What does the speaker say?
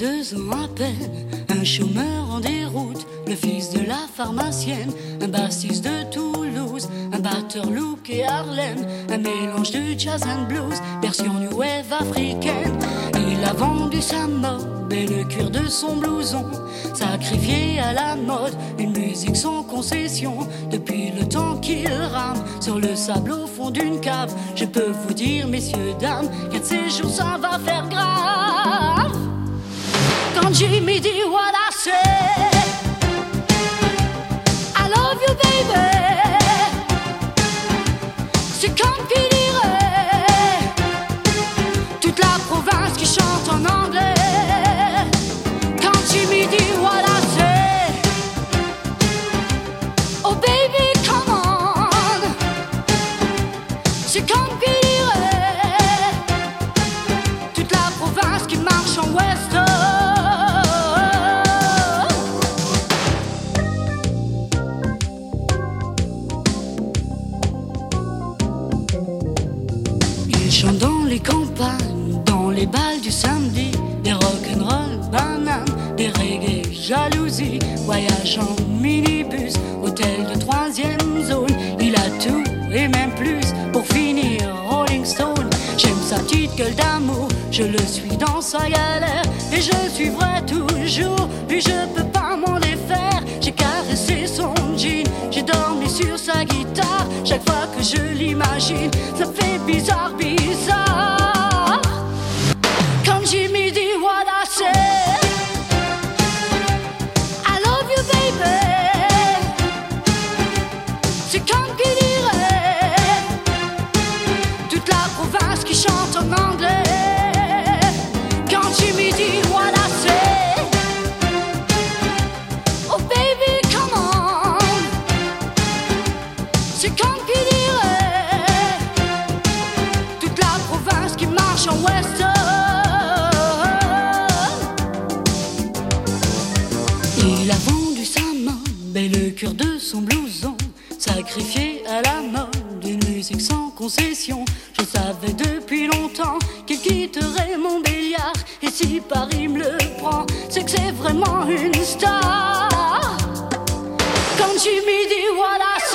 22 ans à peine, un chômeur en déroute, le fils de la pharmacienne, un bassiste de Toulouse, un batteur look et Harlem, un mélange de jazz and blues, version new wave africaine. Il a vendu sa mob et le cuir de son blouson, sacrifié à la mode, une musique sans concession. Depuis le temps qu'il rame sur le sable au fond d'une cave, je peux vous dire, messieurs, dames, qu'un de ces jours ça va faire grave. Quand Jimmy dit what I say, I love you baby, c'est comme qui dirait toute la province qui chante en anglais. Quand Jimmy dit what I say, oh baby come on, c'est comme qui dirait toute la province qui marche en western. Il chante dans les campagnes, dans les balles du samedi, des rock'n'roll bananes, des reggae jalousies, voyage en minibus, hôtel de 3e zone. Il a tout et même plus pour finir Rolling Stone. J'aime sa petite gueule d'amour, je le suis dans sa galère et je le suivrai toujours. Lui je peux pas m'en défaire, j'ai caressé son jean, j'ai dormi sur sa guitare. Chaque fois que je l'imagine, ça fait bizarre, bizarre. Quand Jimmy dit what I say, I love you baby, c'est comme qui dirait toute la province qui chante en anglais. Quand Jimmy dit what I say, oh baby come on, c'est comme qui dirait toute la province qui marche en western. Il a vendu sa mob et le cœur de son blouson, sacrifié à la mode d'une musique sans concession. Je savais depuis longtemps qu'il quitterait mon Béliard, et si Paris me le prend, c'est que c'est vraiment une star. Quand Jimmy dit what I say,